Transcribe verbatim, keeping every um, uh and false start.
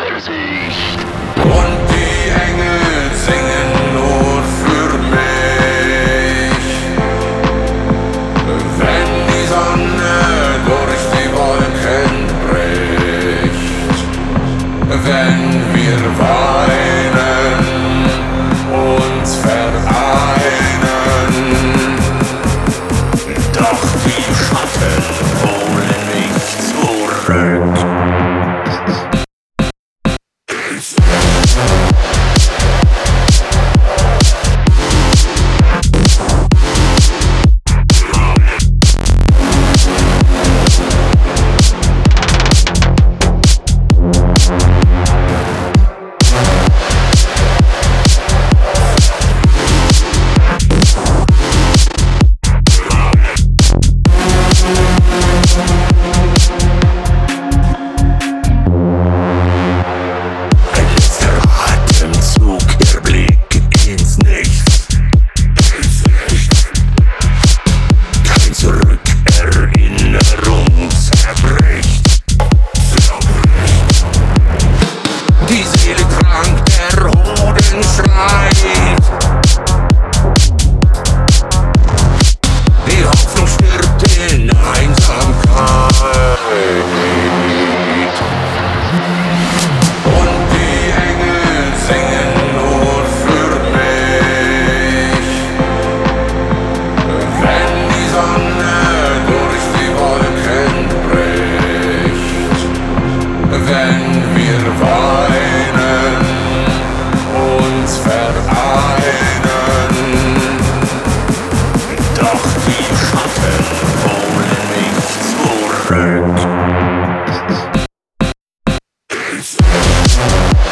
Zuversicht. Und die Engel singen nur für mich. Wenn die Sonne durch die Wolken bricht, wenn wir weinen, uns vereinen, doch die Schatten holen mich zurück. Die Seele krank, der Hoden schreit. Die Hoffnung stirbt in Einsamkeit. Und die Engel singen nur für mich. Wenn die Sonne durch die Wolken bricht, wenn wir weinen, uns vereinen, doch die Schatten holen mich zurück.